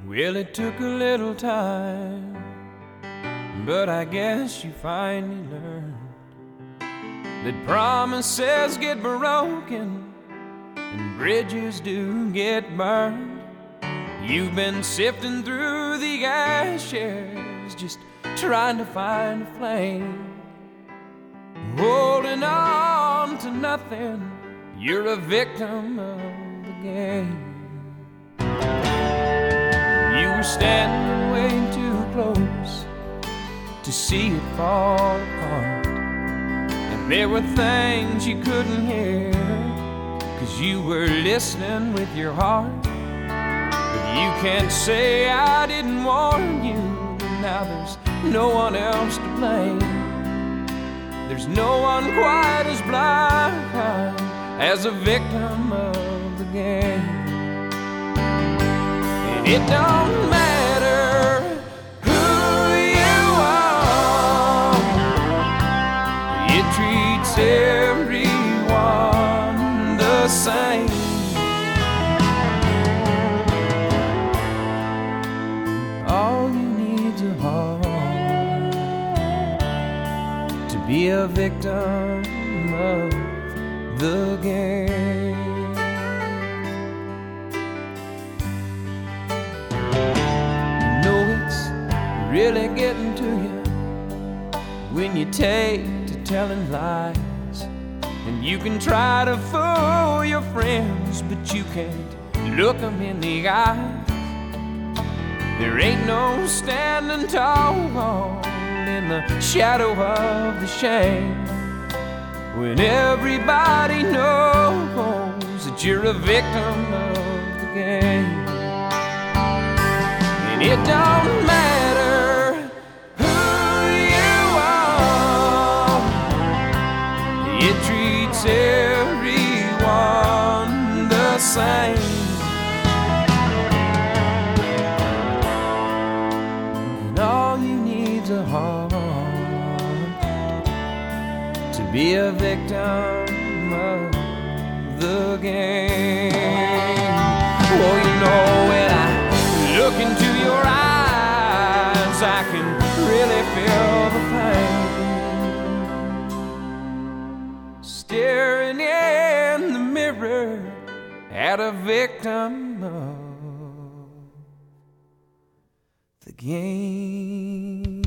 Well, it took a little time, but I guess you finally learned that promises get broken and bridges do get burned. You've been sifting through the ashes, just trying to find a flame, holding on to nothing. You're a victim of the game. You were standing way too close to see it fall apart, and there were things you couldn't hear 'cause you were listening with your heart. But you can't say I didn't warn you. Now there's no one else to blame. There's no one quite as blind as a victim of the game. And it don't matter who you are, it treats everyone the same. All you need's a heart to be a victim of the game. You know it's really getting to you when you take to telling lies, and you can try to fool your friends, but you can't look them in the eye. There ain't no standing tall in the shadow of the shame when everybody knows that you're a victim of the game. And it don't matter who you are, it treats everyone the same. And all you need's a heart to be a victim of the game. Oh, you know, when I look into your eyes, I can really feel the pain. Staring in the mirror at a victim of the game.